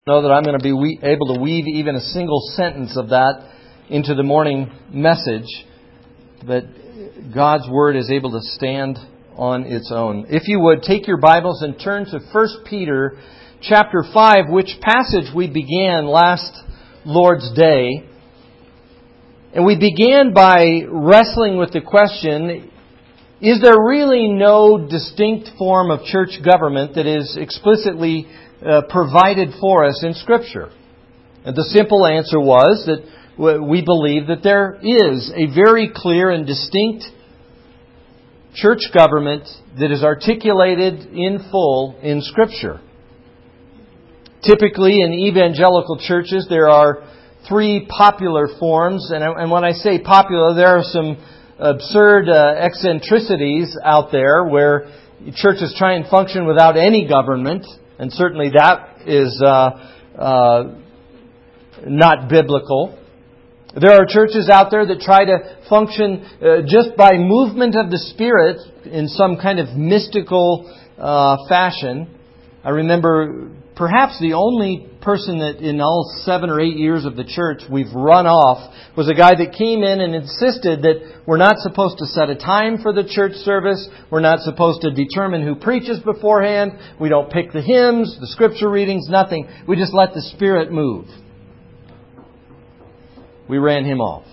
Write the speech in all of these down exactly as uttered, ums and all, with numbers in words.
Know that I'm going to be we- able to weave even a single sentence of that into the morning message, but God's Word is able to stand on its own. If you would, take your Bibles and turn to First Peter chapter five, which passage we began last Lord's Day. And we began by wrestling with the question, is there really no distinct form of church government that is explicitly Uh, provided for us in Scripture? And the simple answer was that we believe that there is a very clear and distinct church government that is articulated in full in Scripture. Typically in evangelical churches there are three popular forms, and, and when I say popular, there are some absurd uh, eccentricities out there where churches try and function without any government. And certainly that is uh, uh, not biblical. There are churches out there that try to function uh, just by movement of the Spirit in some kind of mystical uh, fashion. I remember perhaps the only person that in all seven or eight years of the church we've run off was a guy that came in and insisted that we're not supposed to set a time for the church service. We're not supposed to determine who preaches beforehand. We don't pick the hymns, the scripture readings, nothing. We just let the Spirit move. We ran him off.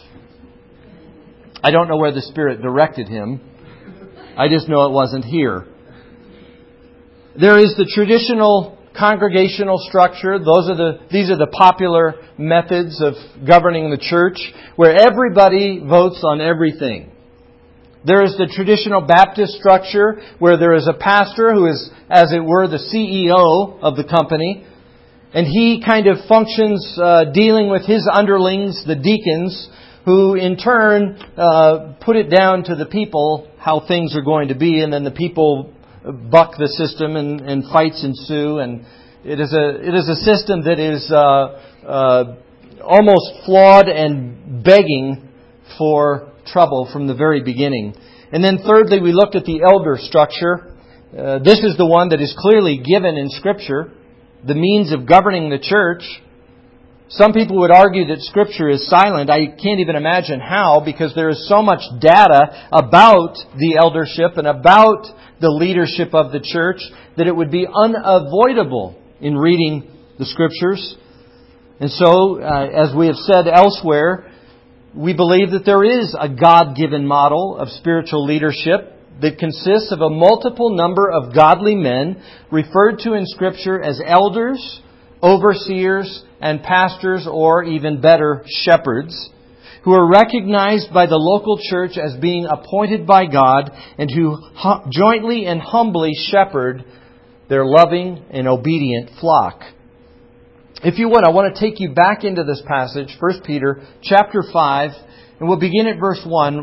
I don't know where the Spirit directed him. I just know it wasn't here. There is the traditional congregational structure. Those are the these are the popular methods of governing the church, where everybody votes on everything. There is the traditional Baptist structure, where there is a pastor who is, as it were, the C E O of the company, and he kind of functions uh, dealing with his underlings, the deacons, who in turn uh, put it down to the people how things are going to be, and then the people buck the system and, and fights ensue, and it is a it is a system that is uh, uh, almost flawed and begging for trouble from the very beginning. And then thirdly, we looked at the elder structure. Uh, this is the one that is clearly given in Scripture, the means of governing the church. Some people would argue that Scripture is silent. I can't even imagine how, because there is so much data about the eldership and about the leadership of the church that it would be unavoidable in reading the Scriptures. And so, uh, as we have said elsewhere, we believe that there is a God-given model of spiritual leadership that consists of a multiple number of godly men referred to in Scripture as elders, overseers, and pastors, or even better, shepherds, who are recognized by the local church as being appointed by God and who hu- jointly and humbly shepherd their loving and obedient flock. If you would, I want to take you back into this passage, First Peter chapter five, and we'll begin at verse one.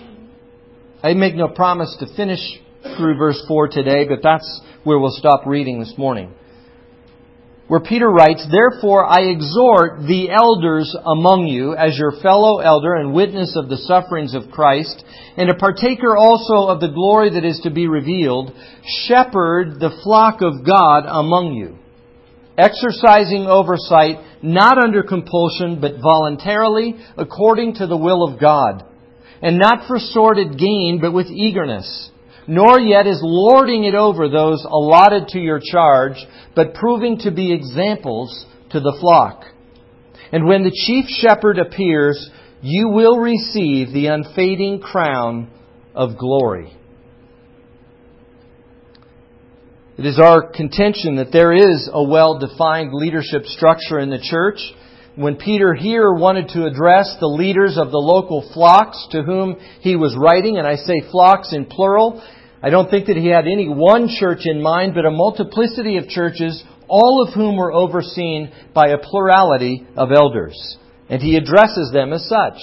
I make no promise to finish through verse four today, but that's where we'll stop reading this morning. Where Peter writes, "Therefore I exhort the elders among you as your fellow elder and witness of the sufferings of Christ, and a partaker also of the glory that is to be revealed, shepherd the flock of God among you, exercising oversight not under compulsion but voluntarily according to the will of God, and not for sordid gain but with eagerness, nor yet as lording it over those allotted to your charge, but proving to be examples to the flock. And when the chief shepherd appears, you will receive the unfading crown of glory." It is our contention that there is a well-defined leadership structure in the church. When Peter here wanted to address the leaders of the local flocks to whom he was writing, and I say flocks in plural, I don't think that he had any one church in mind, but a multiplicity of churches, all of whom were overseen by a plurality of elders. And he addresses them as such.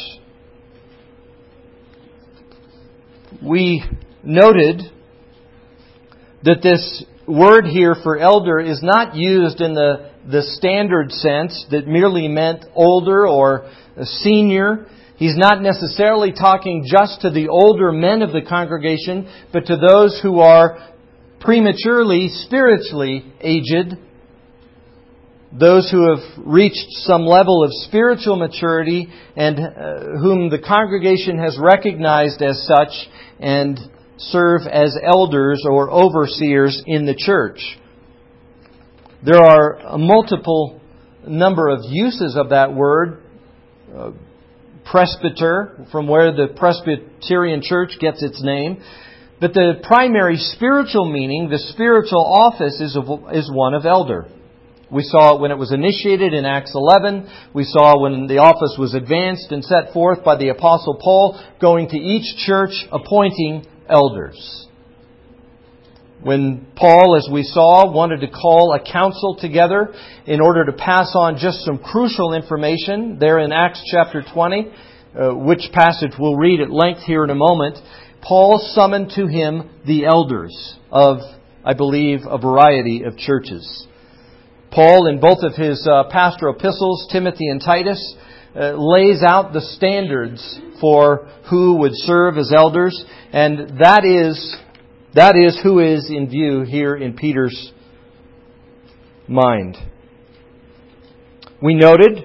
We noted that this word here for elder is not used in the, the standard sense that merely meant older or senior. He's not necessarily talking just to the older men of the congregation, but to those who are prematurely, spiritually aged. those who have reached some level of spiritual maturity and uh, whom the congregation has recognized as such and serve as elders or overseers in the church. There are a multiple number of uses of that word. Uh, presbyter, from where the Presbyterian Church gets its name. But the primary spiritual meaning, the spiritual office, is, a, is one of elder. We saw it when it was initiated in Acts eleven. We saw when the office was advanced and set forth by the Apostle Paul, going to each church appointing elders. When Paul, as we saw, wanted to call a council together in order to pass on just some crucial information, there in Acts chapter twenty, uh, which passage we'll read at length here in a moment, Paul summoned to him the elders of, I believe, a variety of churches. Paul, in both of his uh, pastoral epistles, Timothy and Titus, uh, lays out the standards for who would serve as elders, and that is that is who is in view here in Peter's mind. We noted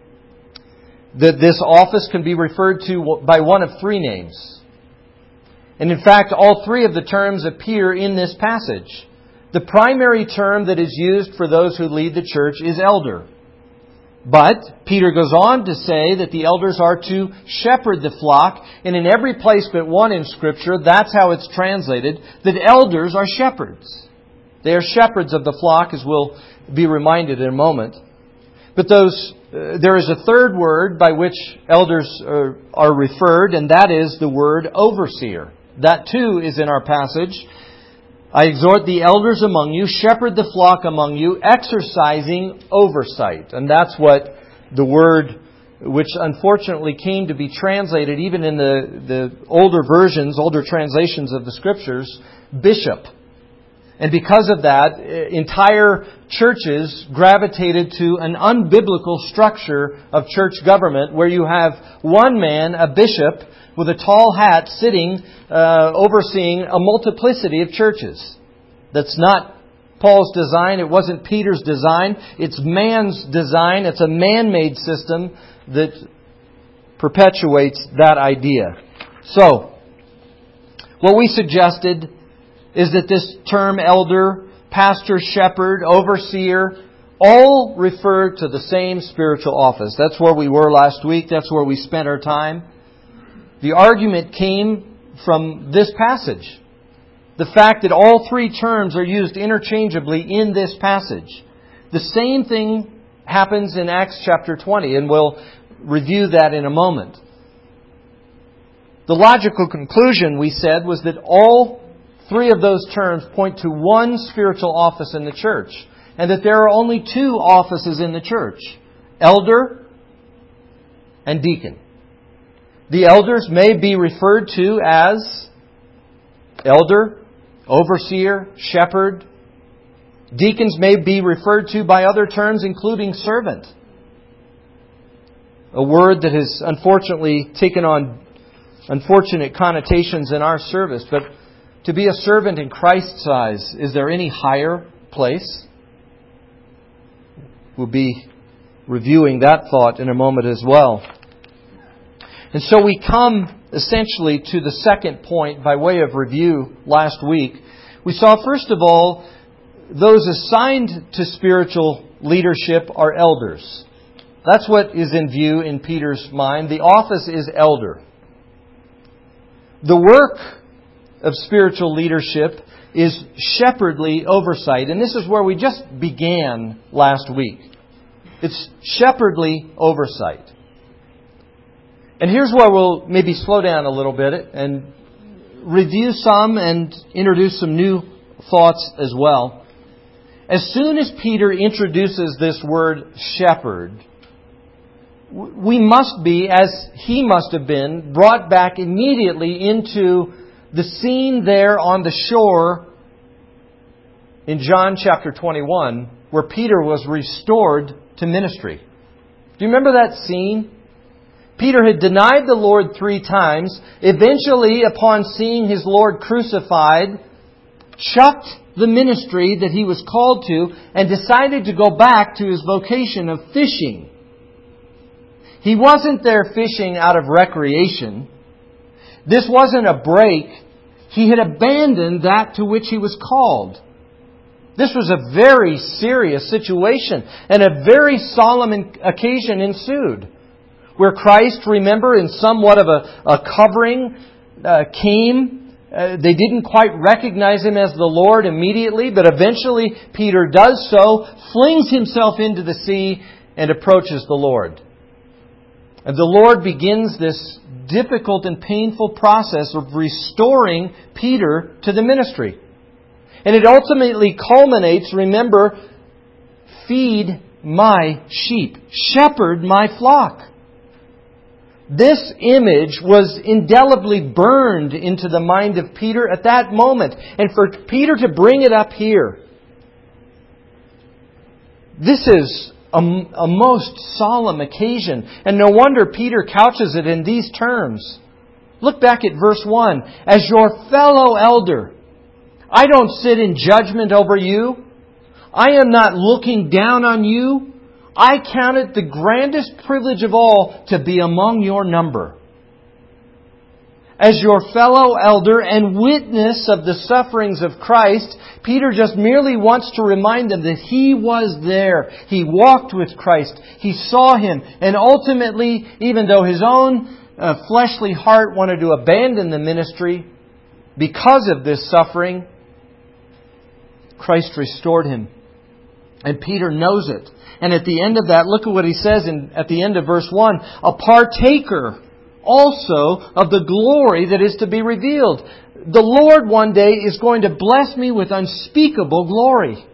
that this office can be referred to by one of three names. And in fact, all three of the terms appear in this passage. The primary term that is used for those who lead the church is elder. But Peter goes on to say that the elders are to shepherd the flock. And in every place but one in Scripture, that's how it's translated, that elders are shepherds. They are shepherds of the flock, as we'll be reminded in a moment. But those, uh, there is a third word by which elders are, are referred, and that is the word overseer. That too is in our passage. I exhort the elders among you, shepherd the flock among you, exercising oversight. And that's what the word, which unfortunately came to be translated even in the, the older versions, older translations of the Scriptures, bishop. And because of that, entire churches gravitated to an unbiblical structure of church government where you have one man, a bishop, with a tall hat sitting, uh, overseeing a multiplicity of churches. That's not Paul's design. It wasn't Peter's design. It's man's design. It's a man-made system that perpetuates that idea. So, what we suggested is that this term elder, pastor, shepherd, overseer, all refer to the same spiritual office. That's where we were last week. That's where we spent our time. The argument came from this passage. The fact that all three terms are used interchangeably in this passage. The same thing happens in Acts chapter twenty, and we'll review that in a moment. The logical conclusion, we said, was that all three of those terms point to one spiritual office in the church, and that there are only two offices in the church, elder and deacon. The elders may be referred to as elder, overseer, shepherd. Deacons may be referred to by other terms, including servant. A word that has unfortunately taken on unfortunate connotations in our service. But to be a servant in Christ's eyes, is there any higher place? We'll be reviewing that thought in a moment as well. And so we come essentially to the second point by way of review last week. We saw, first of all, those assigned to spiritual leadership are elders. That's what is in view in Peter's mind. The office is elder. The work of spiritual leadership is shepherdly oversight. And this is where we just began last week. It's shepherdly oversight. And here's where we'll maybe slow down a little bit and review some and introduce some new thoughts as well. As soon as Peter introduces this word shepherd, we must be, as he must have been, brought back immediately into the scene there on the shore in John chapter twenty-one, where Peter was restored to ministry. Do you remember that scene? Peter had denied the Lord three times. Eventually, upon seeing his Lord crucified, chucked the ministry that he was called to and decided to go back to his vocation of fishing. He wasn't there fishing out of recreation. This wasn't a break. He had abandoned that to which he was called. This was a very serious situation, and a very solemn occasion ensued, where Christ, remember, in somewhat of a, a covering, uh, came. Uh, they didn't quite recognize Him as the Lord immediately, but eventually Peter does so, flings himself into the sea, and approaches the Lord. And the Lord begins this difficult and painful process of restoring Peter to the ministry. And it ultimately culminates, remember, feed my sheep, shepherd my flock. This image was indelibly burned into the mind of Peter at that moment. And for Peter to bring it up here, this is a, a most solemn occasion. And no wonder Peter couches it in these terms. Look back at verse one. As your fellow elder, I don't sit in judgment over you. I am not looking down on you. I count it the grandest privilege of all to be among your number. As your fellow elder and witness of the sufferings of Christ, Peter just merely wants to remind them that he was there. He walked with Christ. He saw Him. And ultimately, even though his own uh, fleshly heart wanted to abandon the ministry because of this suffering, Christ restored him. And Peter knows it. And at the end of that, look at what he says in, at the end of verse one. A partaker also of the glory that is to be revealed. The Lord one day is going to bless me with unspeakable glory.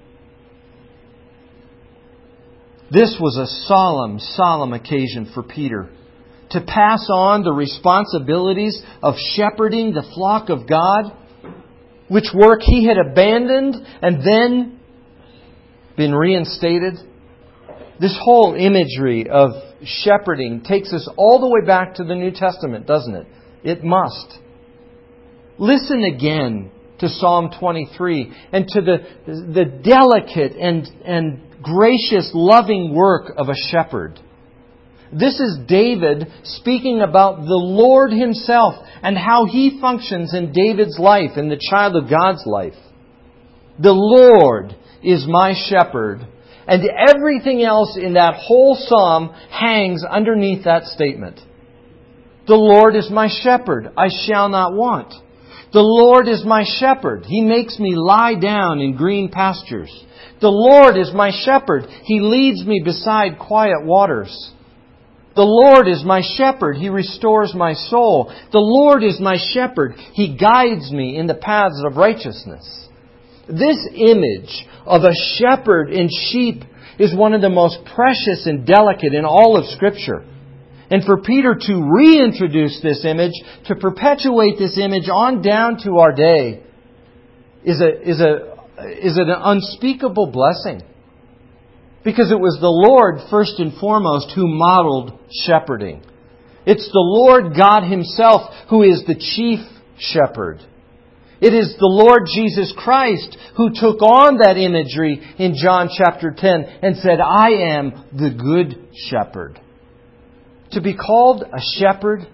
This was a solemn, solemn occasion for Peter. To pass on the responsibilities of shepherding the flock of God, which work he had abandoned and then been reinstated. This whole imagery of shepherding takes us all the way back to the New Testament, doesn't it? It must. Listen again to Psalm twenty-three and to the, the delicate and, and gracious, loving work of a shepherd. This is David speaking about the Lord Himself and how He functions in David's life, in the child of God's life. The Lord is my shepherd. And everything else in that whole psalm hangs underneath that statement. The Lord is my shepherd. I shall not want. The Lord is my shepherd. He makes me lie down in green pastures. The Lord is my shepherd. He leads me beside quiet waters. The Lord is my shepherd. He restores my soul. The Lord is my shepherd. He guides me in the paths of righteousness. This image of a shepherd and sheep is one of the most precious and delicate in all of Scripture. And for Peter to reintroduce this image, to perpetuate this image on down to our day, is a is a is an unspeakable blessing. Because it was the Lord, first and foremost, who modeled shepherding. It's the Lord God Himself who is the chief shepherd. It is the Lord Jesus Christ who took on that imagery in John chapter ten and said, I am the good shepherd. To be called a shepherd,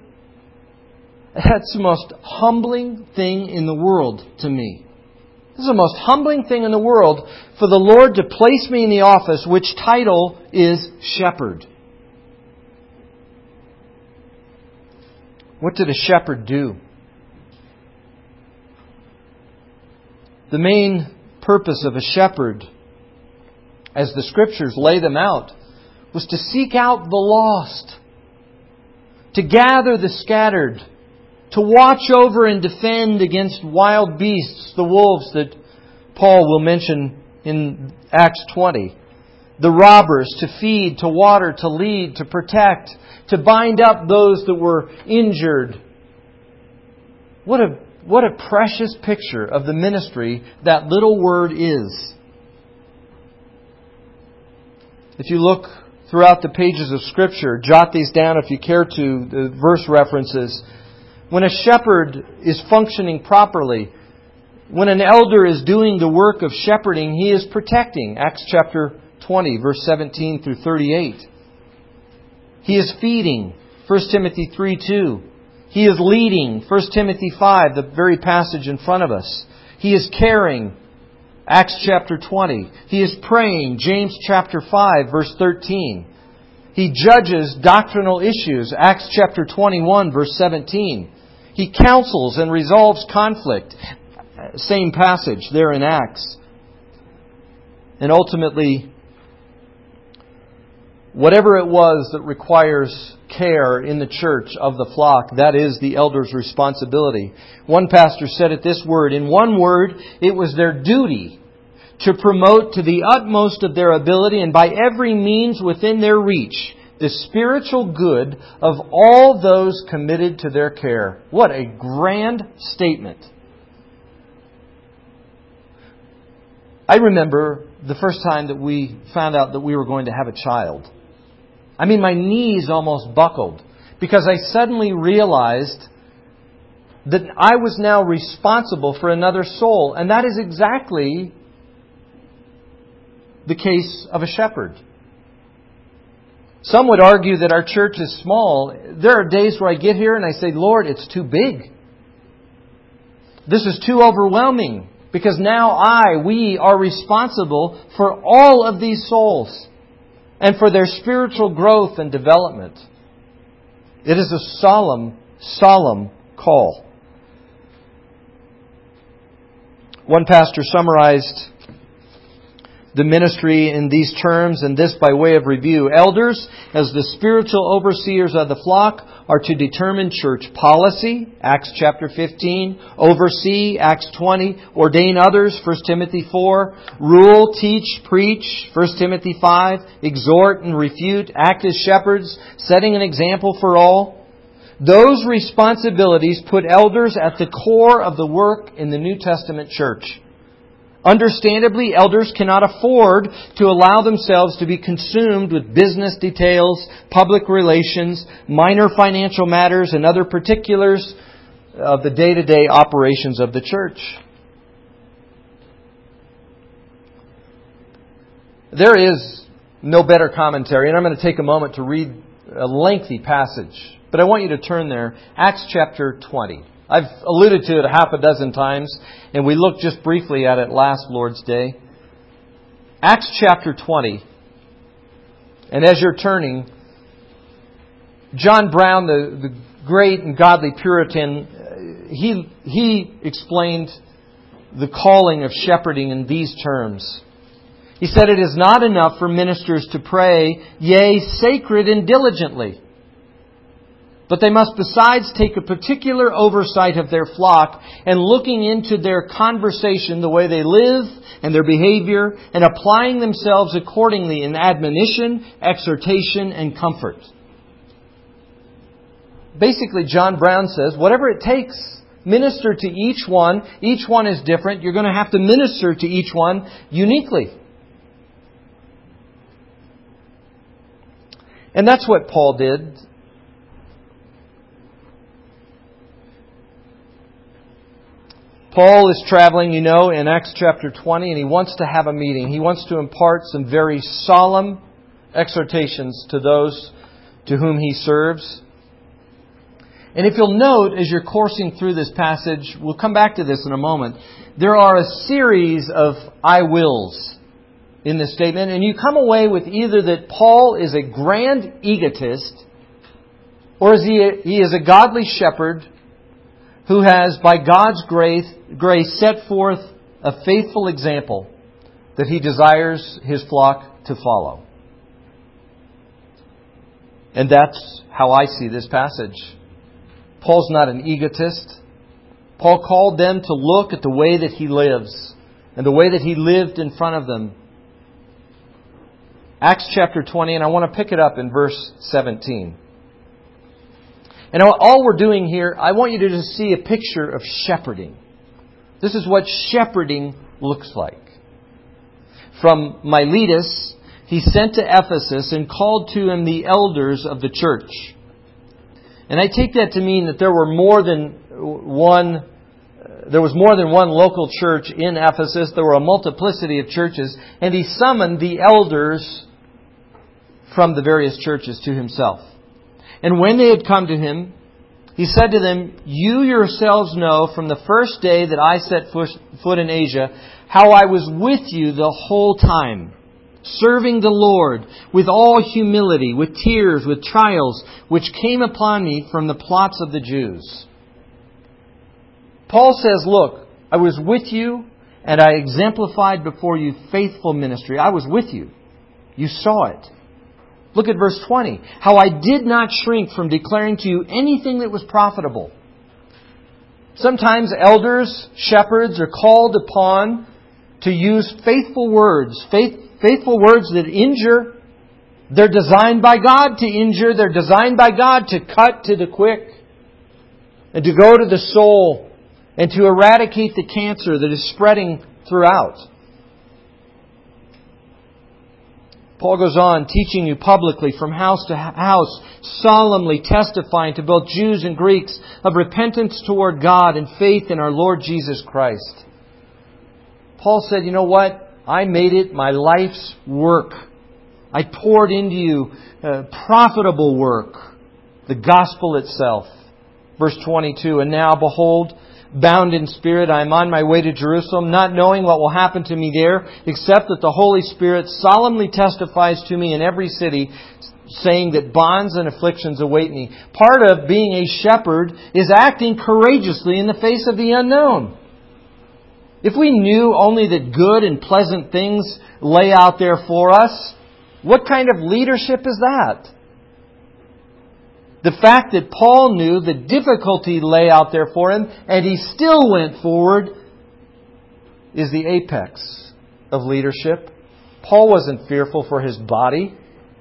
that's the most humbling thing in the world to me. This is the most humbling thing in the world for the Lord to place me in the office, which title is shepherd. What did a shepherd do? The main purpose of a shepherd, as the Scriptures lay them out, was to seek out the lost, to gather the scattered, to watch over and defend against wild beasts, the wolves that Paul will mention in Acts twenty. The robbers, to feed, to water, to lead, to protect, to bind up those that were injured. What a What a precious picture of the ministry that little word is. If you look throughout the pages of Scripture, jot these down if you care to, the verse references. When a shepherd is functioning properly, When an elder is doing the work of shepherding, he is protecting. Acts chapter twenty, verse seventeen through thirty-eight. He is feeding. First Timothy three two. He is leading. First Timothy five, the very passage in front of us. He is caring. Acts chapter twenty. He is praying. James chapter five, verse thirteen. He judges doctrinal issues. Acts chapter twenty-one, verse seventeen. He counsels and resolves conflict. Same passage there in Acts. And ultimately, whatever it was that requires care in the church of the flock, that is the elder's responsibility. One pastor said it this word, in one word, it was their duty to promote to the utmost of their ability and by every means within their reach the spiritual good of all those committed to their care. What a grand statement. I remember the first time that we found out that we were going to have a child. I mean, my knees almost buckled because I suddenly realized that I was now responsible for another soul. And that is exactly the case of a shepherd. Some would argue that our church is small. There are days where I get here and I say, Lord, it's too big. This is too overwhelming. Because now I, we are responsible for all of these souls and for their spiritual growth and development. It is a solemn, solemn call. One pastor summarized the ministry in these terms, and this by way of review. Elders, as the spiritual overseers of the flock, are to determine church policy, Acts chapter fifteen, oversee, Acts twenty, ordain others, First Timothy four, rule, teach, preach, First Timothy five, exhort and refute, act as shepherds, setting an example for all. Those responsibilities put elders at the core of the work in the New Testament church. Understandably, elders cannot afford to allow themselves to be consumed with business details, public relations, minor financial matters, and other particulars of the day-to-day operations of the church. There is no better commentary, and I'm going to take a moment to read a lengthy passage, but I want you to turn there. Acts chapter twenty. I've alluded to it a half a dozen times, and we looked just briefly at it last Lord's Day. Acts chapter twenty. And as you're turning, John Brown, the, the great and godly Puritan, he, he explained the calling of shepherding in these terms. He said, "It is not enough for ministers to pray, yea, sacred and diligently. But they must besides take a particular oversight of their flock and looking into their conversation, the way they live and their behavior, and applying themselves accordingly in admonition, exhortation, and comfort." Basically, John Brown says, whatever it takes, minister to each one. Each one is different. You're going to have to minister to each one uniquely. And that's what Paul did. Paul is traveling, you know, in Acts chapter twenty, and he wants to have a meeting. He wants to impart some very solemn exhortations to those to whom he serves. And if you'll note, as you're coursing through this passage, we'll come back to this in a moment, there are a series of I wills in this statement, and you come away with either that Paul is a grand egotist, or is he, a, he is a godly shepherd who has, by God's grace, grace, set forth a faithful example that he desires his flock to follow. And that's how I see this passage. Paul's not an egotist. Paul called them to look at the way that he lives and the way that he lived in front of them. Acts chapter twenty, and I want to pick it up in verse seventeen. And all we're doing here, I want you to just see a picture of shepherding. This is what shepherding looks like. From Miletus, he sent to Ephesus and called to him the elders of the church. And I take that to mean that there were more than one there was more than one local church in Ephesus. There were a multiplicity of churches. And he summoned the elders from the various churches to himself. And when they had come to him, he said to them, "You yourselves know from the first day that I set foot in Asia, how I was with you the whole time, serving the Lord with all humility, with tears, with trials, which came upon me from the plots of the Jews." Paul says, look, I was with you and I exemplified before you faithful ministry. I was with you. You saw it. Look at verse twenty. How I did not shrink from declaring to you anything that was profitable. Sometimes elders, shepherds are called upon to use faithful words. Faith, faithful words that injure. They're designed by God to injure. They're designed by God to cut to the quick. And to go to the soul. And to eradicate the cancer that is spreading throughout. Paul goes on, teaching you publicly from house to house, solemnly testifying to both Jews and Greeks of repentance toward God and faith in our Lord Jesus Christ. Paul said, you know what? I made it my life's work. I poured into you uh, profitable work, the gospel itself. Verse twenty-two, and now, behold, bound in spirit, I am on my way to Jerusalem, not knowing what will happen to me there, except that the Holy Spirit solemnly testifies to me in every city, saying that bonds and afflictions await me. Part of being a shepherd is acting courageously in the face of the unknown. If we knew only that good and pleasant things lay out there for us, what kind of leadership is that? The fact that Paul knew the difficulty lay out there for him, and he still went forward, is the apex of leadership. Paul wasn't fearful for his body.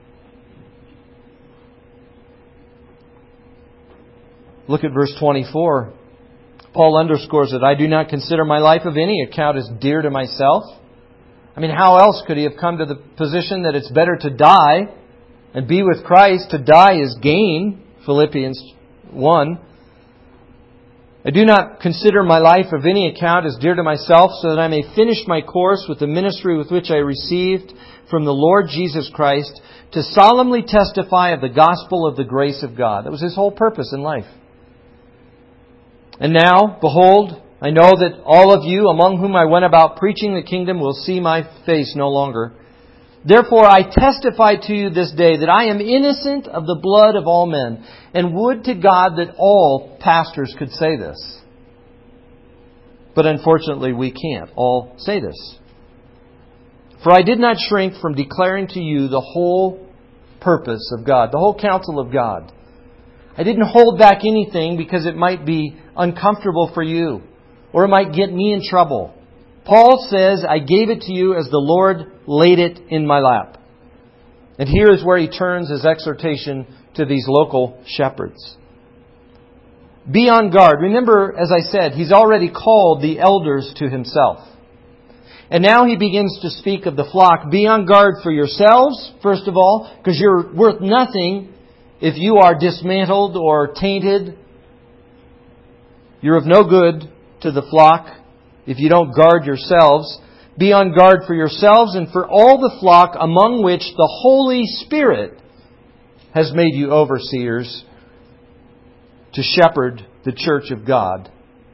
Look at verse twenty-four. Paul underscores it. I do not consider my life of any account as dear to myself. I mean, how else could he have come to the position that it's better to die and be with Christ? To die is gain. Philippians one. I do not consider my life of any account as dear to myself, so that I may finish my course with the ministry with which I received from the Lord Jesus Christ, to solemnly testify of the gospel of the grace of God. That was his whole purpose in life. And now, behold, I know that all of you among whom I went about preaching the kingdom will see my face no longer. Therefore I testify to you this day that I am innocent of the blood of all men, and would to God that all pastors could say this. But unfortunately we can't all say this. For I did not shrink from declaring to you the whole purpose of God, the whole counsel of God. I didn't hold back anything because it might be uncomfortable for you, or it might get me in trouble. Paul says, I gave it to you as the Lord laid it in my lap. And here is where he turns his exhortation to these local shepherds. Be on guard. Remember, as I said, he's already called the elders to himself. And now he begins to speak of the flock. Be on guard for yourselves, first of all, because you're worth nothing if you are dismantled or tainted. You're of no good to the flock if you don't guard yourselves. Be on guard for yourselves and for all the flock among which the Holy Spirit has made you overseers to shepherd the church of God,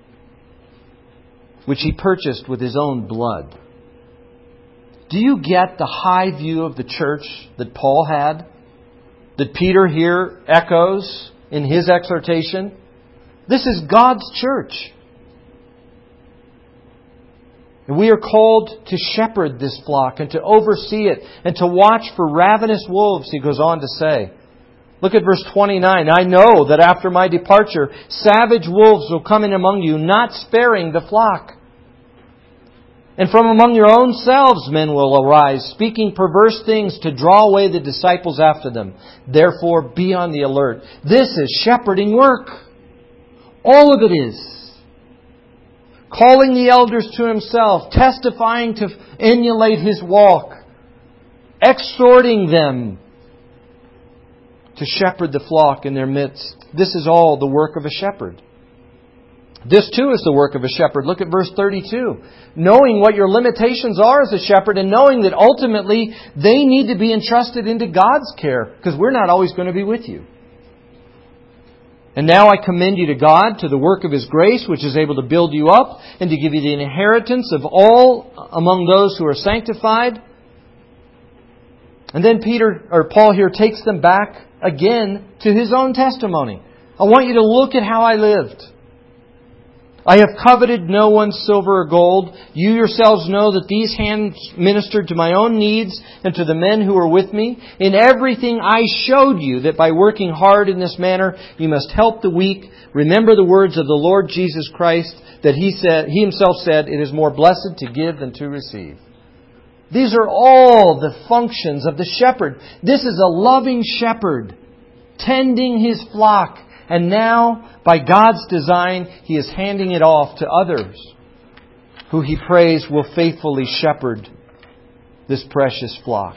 which He purchased with His own blood. Do you get the high view of the church that Paul had? That Peter here echoes in his exhortation? This is God's church. And we are called to shepherd this flock and to oversee it and to watch for ravenous wolves, he goes on to say. Look at verse twenty-nine. I know that after my departure, savage wolves will come in among you, not sparing the flock. And from among your own selves men will arise, speaking perverse things to draw away the disciples after them. Therefore, be on the alert. This is shepherding work. All of it is. Calling the elders to himself, testifying to emulate his walk, exhorting them to shepherd the flock in their midst. This is all the work of a shepherd. This too is the work of a shepherd. Look at verse thirty-two. Knowing what your limitations are as a shepherd and knowing that ultimately they need to be entrusted into God's care because we're not always going to be with you. And now I commend you to God, to the work of His grace, which is able to build you up and to give you the inheritance of all among those who are sanctified. And then Peter or Paul here takes them back again to his own testimony. I want you to look at how I lived. I have coveted no one's silver or gold. You yourselves know that these hands ministered to my own needs and to the men who were with me. In everything I showed you that by working hard in this manner, you must help the weak. Remember the words of the Lord Jesus Christ that He said, He Himself said, it is more blessed to give than to receive. These are all the functions of the shepherd. This is a loving shepherd tending his flock. And now, by God's design, He is handing it off to others who He prays will faithfully shepherd this precious flock.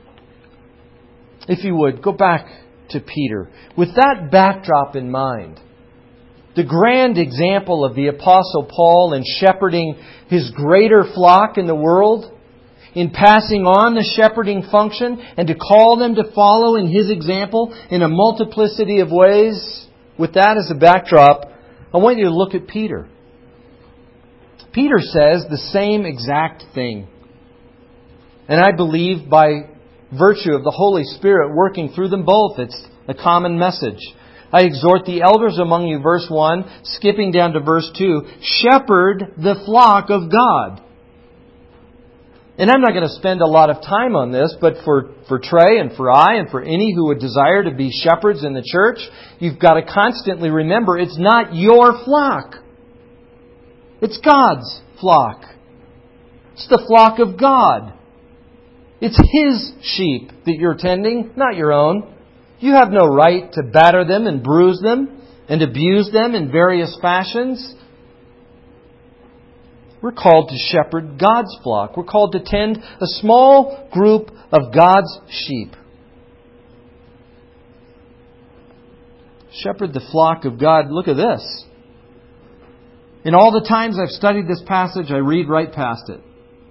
If you would, go back to Peter. With that backdrop in mind, the grand example of the Apostle Paul in shepherding his greater flock in the world, in passing on the shepherding function and to call them to follow in his example in a multiplicity of ways. With that as a backdrop, I want you to look at Peter. Peter says the same exact thing. And I believe by virtue of the Holy Spirit working through them both, it's a common message. I exhort the elders among you, verse one, skipping down to verse two, shepherd the flock of God. And I'm not going to spend a lot of time on this, but for, for Trey and for I and for any who would desire to be shepherds in the church, you've got to constantly remember it's not your flock. It's God's flock. It's the flock of God. It's His sheep that you're tending, not your own. You have no right to batter them and bruise them and abuse them in various fashions. We're called to shepherd God's flock. We're called to tend a small group of God's sheep. Shepherd the flock of God. Look at this. In all the times I've studied this passage, I read right past it.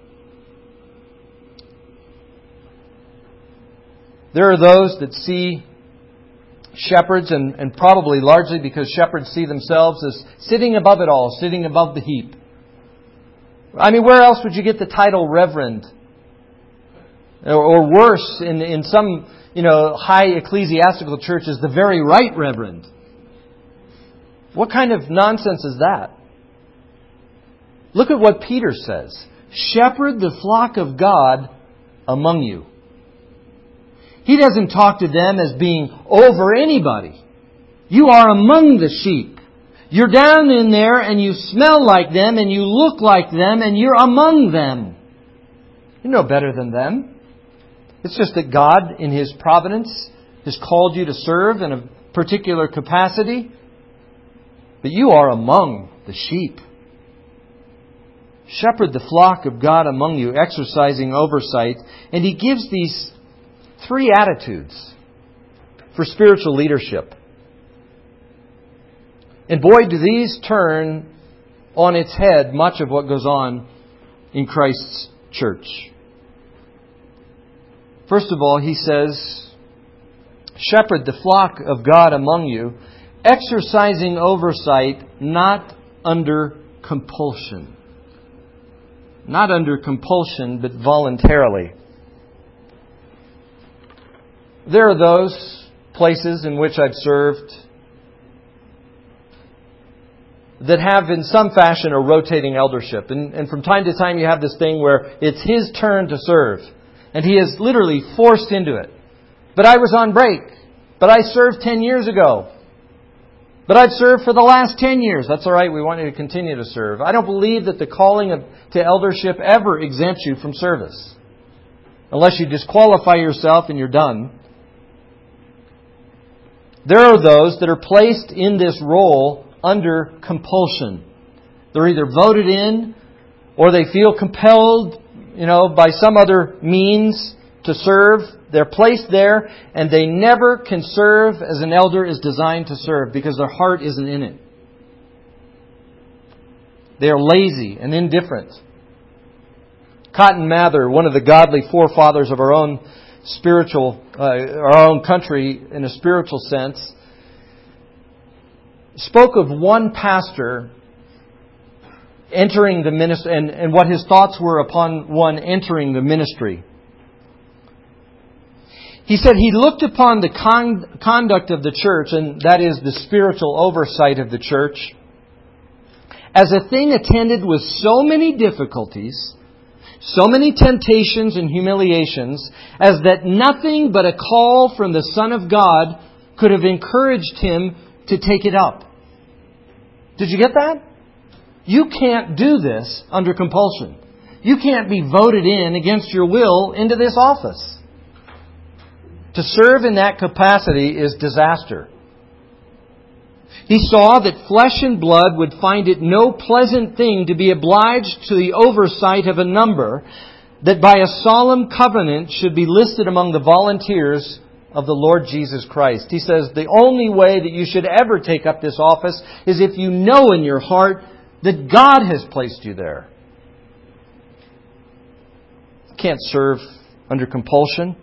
There are those that see shepherds, and, and probably largely because shepherds see themselves as sitting above it all, sitting above the heap. I mean, where else would you get the title reverend? Or, or worse, in, in some, you know, high ecclesiastical churches, the very right reverend. What kind of nonsense is that? Look at what Peter says. Shepherd the flock of God among you. He doesn't talk to them as being over anybody. You are among the sheep. You're down in there and you smell like them and you look like them and you're among them. You're no better than them. It's just that God, in His providence, has called you to serve in a particular capacity. But you are among the sheep. Shepherd the flock of God among you, exercising oversight. And He gives these three attitudes for spiritual leadership. And boy, do these turn on its head much of what goes on in Christ's church. First of all, He says, shepherd the flock of God among you, exercising oversight, not under compulsion. Not under compulsion, but voluntarily. There are those places in which I've served that have in some fashion a rotating eldership. And, and from time to time you have this thing where it's his turn to serve. And he is literally forced into it. But I was on break. But I served ten years ago. But I've served for the last ten years. That's all right. We want you to continue to serve. I don't believe that the calling of, to eldership ever exempts you from service. Unless you disqualify yourself and you're done. There are those that are placed in this role under compulsion. They're either voted in or they feel compelled, you know, by some other means to serve. They're placed there and they never can serve as an elder is designed to serve because their heart isn't in it. They are lazy and indifferent. Cotton Mather, one of the godly forefathers of our own spiritual, uh, our own country in a spiritual sense, spoke of one pastor entering the ministry and, and what his thoughts were upon one entering the ministry. He said he looked upon the con- conduct of the church, and that is the spiritual oversight of the church, as a thing attended with so many difficulties, so many temptations and humiliations, as that nothing but a call from the Son of God could have encouraged him to take it up. Did you get that? You can't do this under compulsion. You can't be voted in against your will into this office. To serve in that capacity is disaster. He saw that flesh and blood would find it no pleasant thing to be obliged to the oversight of a number that by a solemn covenant should be listed among the volunteers of the Lord Jesus Christ. He says the only way that you should ever take up this office is if you know in your heart that God has placed you there. You can't serve under compulsion.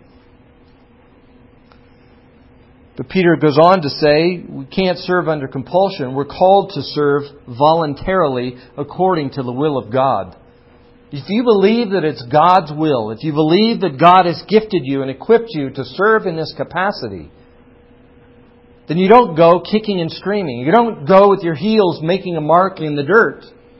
But Peter goes on to say, we can't serve under compulsion. We're called to serve voluntarily according to the will of God. If you believe that it's God's will, if you believe that God has gifted you and equipped you to serve in this capacity, then you don't go kicking and screaming. You don't go with your heels making a mark in the dirt.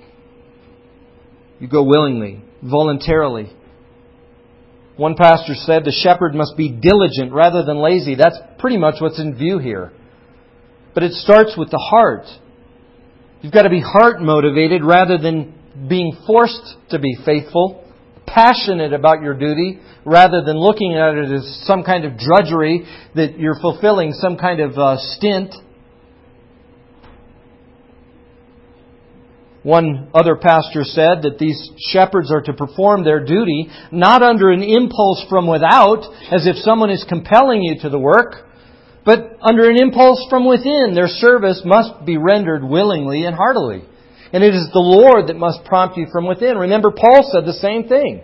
You go willingly, voluntarily. One pastor said the shepherd must be diligent rather than lazy. That's pretty much what's in view here. But it starts with the heart. You've got to be heart motivated rather than being forced to be faithful. Passionate about your duty rather than looking at it as some kind of drudgery that you're fulfilling some kind of uh, stint. One other pastor said that these shepherds are to perform their duty not under an impulse from without, as if someone is compelling you to the work, but under an impulse from within. Their service must be rendered willingly and heartily. And it is the Lord that must prompt you from within. Remember, Paul said the same thing.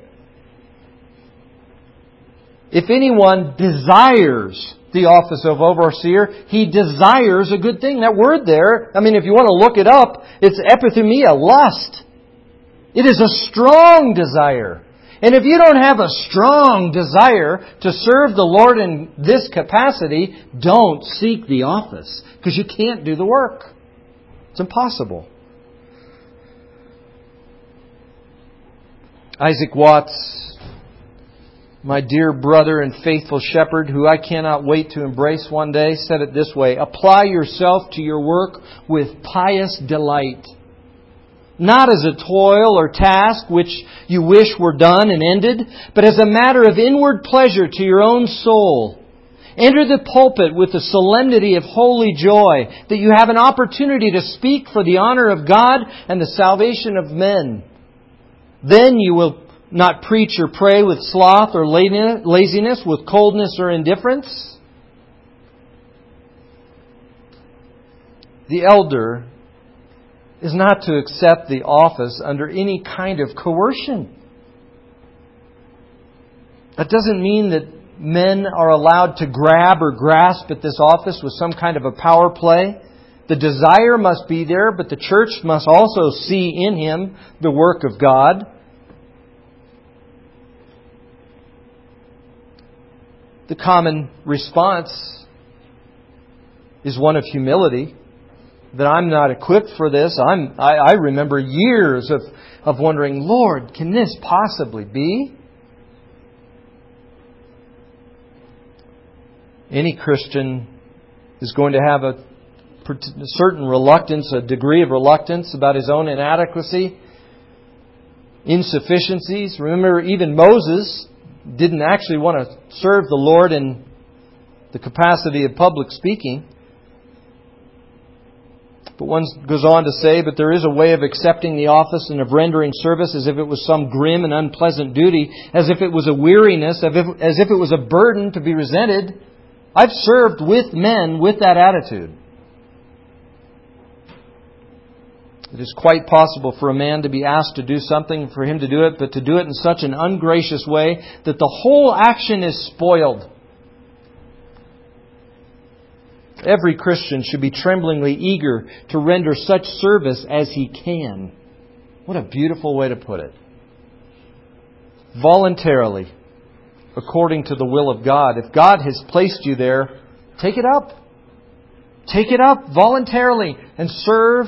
If anyone desires the office of overseer, he desires a good thing. That word there, I mean, if you want to look it up, it's epithumia, lust. It is a strong desire. And if you don't have a strong desire to serve the Lord in this capacity, don't seek the office, because you can't do the work. It's impossible. Isaac Watts, my dear brother and faithful shepherd, who I cannot wait to embrace one day, said it this way: apply yourself to your work with pious delight. Not as a toil or task which you wish were done and ended, but as a matter of inward pleasure to your own soul. Enter the pulpit with the solemnity of holy joy, that you have an opportunity to speak for the honor of God and the salvation of men. Then you will not preach or pray with sloth or laziness, with coldness or indifference. The elder is not to accept the office under any kind of coercion. That doesn't mean that men are allowed to grab or grasp at this office with some kind of a power play. The desire must be there, but the church must also see in him the work of God. The common response is one of humility, that I'm not equipped for this. I'm, I, I remember years of, of wondering, Lord, can this possibly be? Any Christian is going to have a certain reluctance, a degree of reluctance about his own inadequacy, insufficiencies. Remember, even Moses didn't actually want to serve the Lord in the capacity of public speaking. But one goes on to say, but there is a way of accepting the office and of rendering service as if it was some grim and unpleasant duty, as if it was a weariness, as if, as if it was a burden to be resented. I've served with men with that attitude. It is quite possible for a man to be asked to do something, for him to do it, but to do it in such an ungracious way that the whole action is spoiled. Every Christian should be tremblingly eager to render such service as he can. What a beautiful way to put it. Voluntarily, according to the will of God. If God has placed you there, take it up. Take it up voluntarily and serve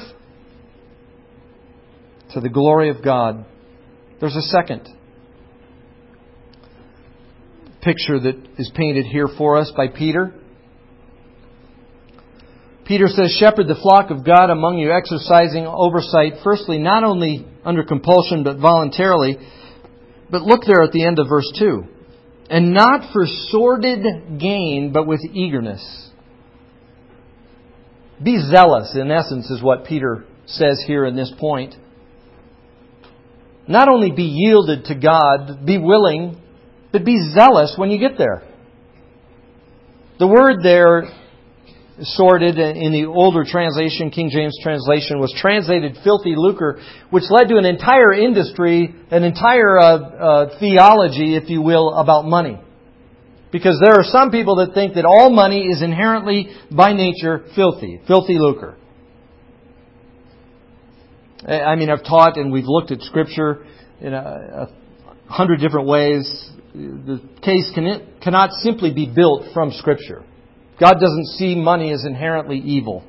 to the glory of God. There's a second picture that is painted here for us by Peter. Peter says, shepherd the flock of God among you, exercising oversight, firstly, not only under compulsion, but voluntarily. But look there at the end of verse two. And not for sordid gain, but with eagerness. Be zealous, in essence, is what Peter says here in this point. Not only be yielded to God, be willing, but be zealous when you get there. The word there, sordid, in the older translation, King James translation, was translated filthy lucre, which led to an entire industry, an entire uh, uh, theology, if you will, about money. Because there are some people that think that all money is inherently, by nature, filthy, filthy lucre. I mean, I've taught and we've looked at Scripture in a, a hundred different ways. The case can, cannot simply be built from Scripture. God doesn't see money as inherently evil.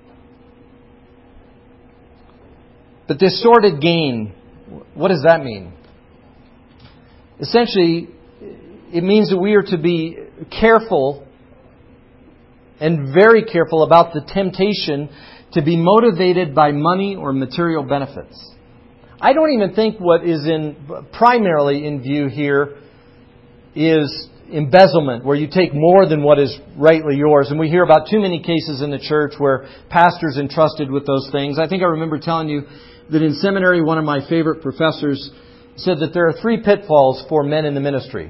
But this sordid gain, what does that mean? Essentially, it means that we are to be careful and very careful about the temptation to be motivated by money or material benefits. I don't even think what is in primarily in view here is embezzlement, where you take more than what is rightly yours. And we hear about too many cases in the church where pastors entrusted with those things. I think I remember telling you that in seminary, one of my favorite professors said that there are three pitfalls for men in the ministry: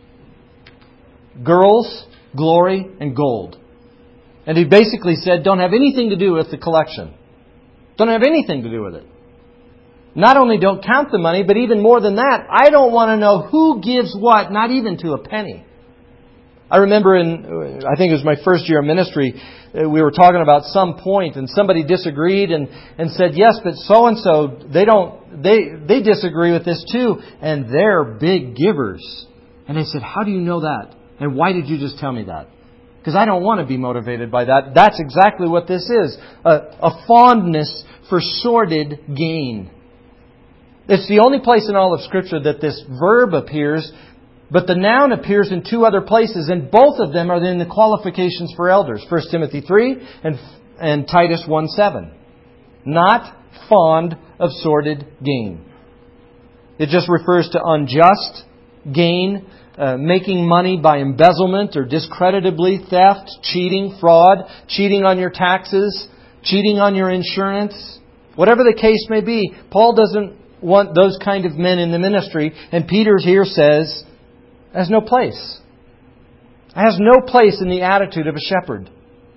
girls, glory, and gold. And he basically said, don't have anything to do with the collection. Don't have anything to do with it. Not only don't count the money, but even more than that, I don't want to know who gives what, not even to a penny. I remember in, I think it was my first year of ministry, we were talking about some point and somebody disagreed and, and said, yes, but so-and-so, they don't, they, they disagree with this too, and they're big givers. And I said, how do you know that? And why did you just tell me that? Because I don't want to be motivated by that. That's exactly what this is. A, a fondness for sordid gain. It's the only place in all of Scripture that this verb appears, but the noun appears in two other places, and both of them are in the qualifications for elders. First Timothy three and, and Titus one seven. Not fond of sordid gain. It just refers to unjust gain, Uh, making money by embezzlement or discreditably, theft, cheating, fraud, cheating on your taxes, cheating on your insurance. Whatever the case may be, Paul doesn't want those kind of men in the ministry. And Peter here says, has no place. Has no place in the attitude of a shepherd.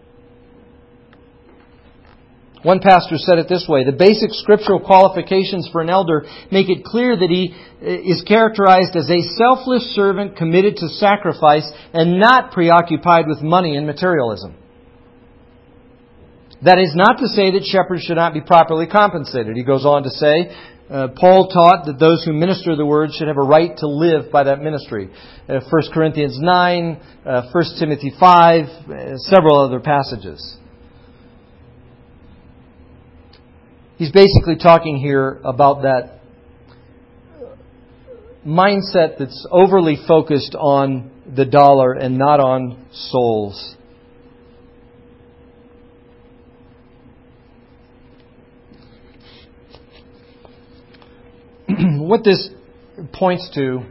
One pastor said it this way: the basic scriptural qualifications for an elder make it clear that he is characterized as a selfless servant committed to sacrifice and not preoccupied with money and materialism. That is not to say that shepherds should not be properly compensated. He goes on to say, uh, Paul taught that those who minister the word should have a right to live by that ministry. Uh, First Corinthians nine, uh, First Timothy five, uh, several other passages. He's basically talking here about that mindset that's overly focused on the dollar and not on souls. What this points to,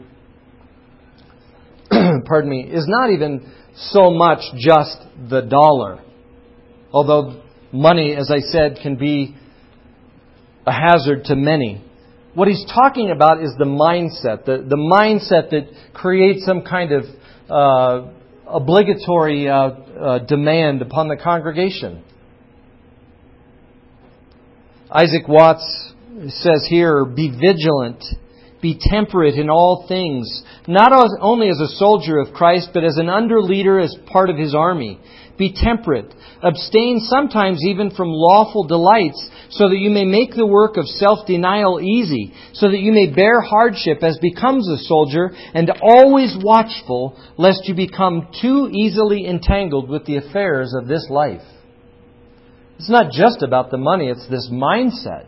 pardon me, is not even so much just the dollar. Although money, as I said, can be a hazard to many. What he's talking about is the mindset, the, the mindset that creates some kind of uh, obligatory uh, uh, demand upon the congregation. Isaac Watts says here, be vigilant, be temperate in all things, not as, only as a soldier of Christ, but as an under-leader as part of His army. Be temperate. Abstain sometimes even from lawful delights, so that you may make the work of self-denial easy, so that you may bear hardship as becomes a soldier, and always watchful, lest you become too easily entangled with the affairs of this life. It's not just about the money, it's this mindset.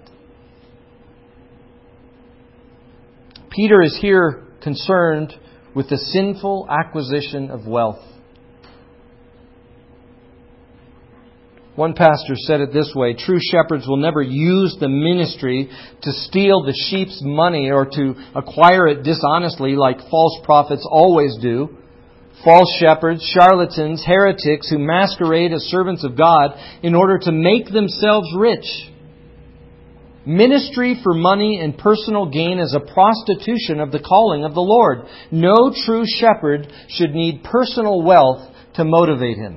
Peter is here concerned with the sinful acquisition of wealth. One pastor said it this way, true shepherds will never use the ministry to steal the sheep's money or to acquire it dishonestly like false prophets always do. False shepherds, charlatans, heretics who masquerade as servants of God in order to make themselves rich. Ministry for money and personal gain is a prostitution of the calling of the Lord. No true shepherd should need personal wealth to motivate him.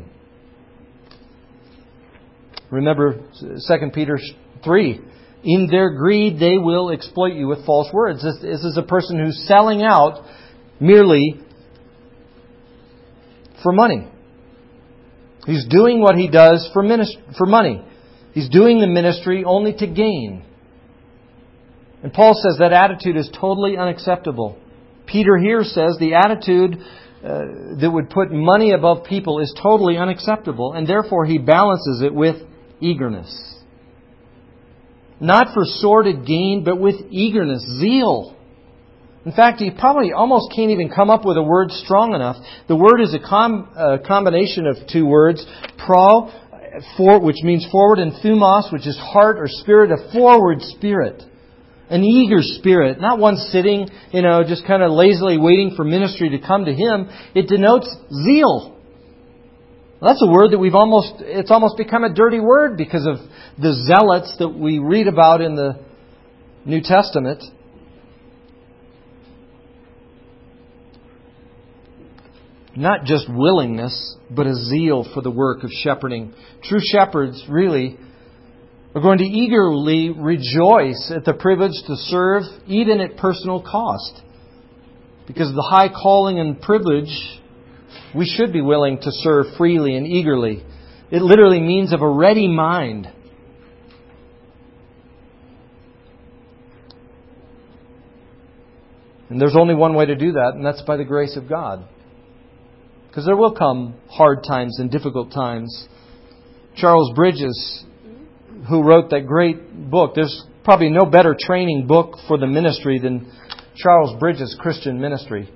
Remember Second Peter three. In their greed they will exploit you with false words. This, this is a person who's selling out merely for money. He's doing what he does for, ministry, for money. He's doing the ministry only to gain. And Paul says that attitude is totally unacceptable. Peter here says the attitude uh, that would put money above people is totally unacceptable, and therefore he balances it with eagerness. Not for sordid gain, but with eagerness, zeal. In fact, he probably almost can't even come up with a word strong enough. The word is a, com- a combination of two words, pro, for, which means forward, and thumos, which is heart or spirit, a forward spirit. An eager spirit, not one sitting, you know, just kind of lazily waiting for ministry to come to him. It denotes zeal. That's a word that we've almost, it's almost become a dirty word because of the zealots that we read about in the New Testament. Not just willingness, but a zeal for the work of shepherding. True shepherds really are going to eagerly rejoice at the privilege to serve, even at personal cost. Because of the high calling and privilege, we should be willing to serve freely and eagerly. It literally means of a ready mind. And there's only one way to do that, and that's by the grace of God. Because there will come hard times and difficult times. Charles Bridges, who wrote that great book, there's probably no better training book for the ministry than Charles Bridges' Christian Ministry.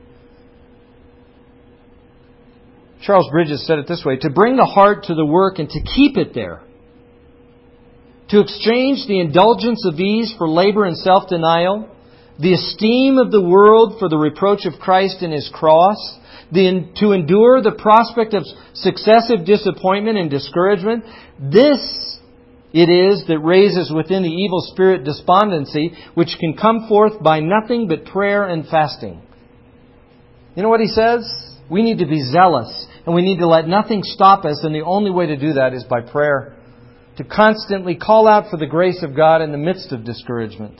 Charles Bridges said it this way, to bring the heart to the work and to keep it there. To exchange the indulgence of ease for labor and self-denial, the esteem of the world for the reproach of Christ and His cross, the, to endure the prospect of successive disappointment and discouragement. This it is that raises within the evil spirit despondency, which can come forth by nothing but prayer and fasting. You know what he says? We need to be zealous, and we need to let nothing stop us, and the only way to do that is by prayer. To constantly call out for the grace of God in the midst of discouragement.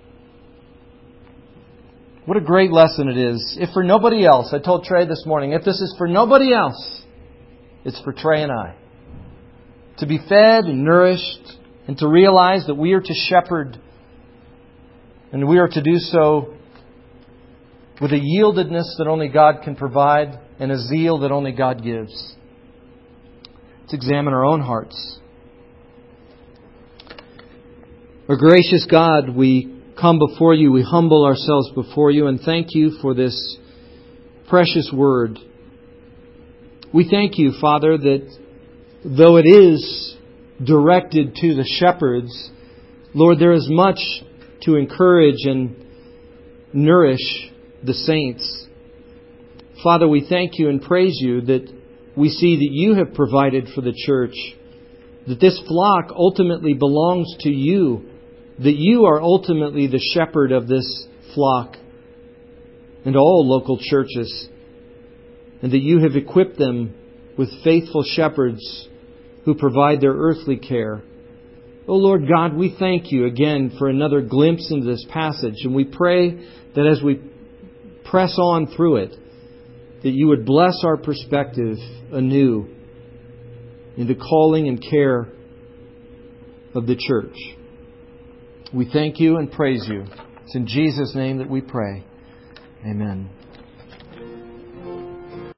What a great lesson it is. If for nobody else, I told Trey this morning, if this is for nobody else, it's for Trey and I. To be fed and nourished, and to realize that we are to shepherd, and we are to do so with a yieldedness that only God can provide, and a zeal that only God gives. Let's examine our own hearts. Our gracious God, we come before You, we humble ourselves before You, and thank You for this precious word. We thank You, Father, that though it is directed to the shepherds, Lord, there is much to encourage and nourish the saints. Father, we thank You and praise You that we see that You have provided for the church, that this flock ultimately belongs to You, that You are ultimately the shepherd of this flock and all local churches, and that You have equipped them with faithful shepherds who provide their earthly care. Oh Lord God, we thank You again for another glimpse into this passage. And we pray that as we press on through it, that You would bless our perspective anew in the calling and care of the church. We thank You and praise You. It's in Jesus' name that we pray. Amen.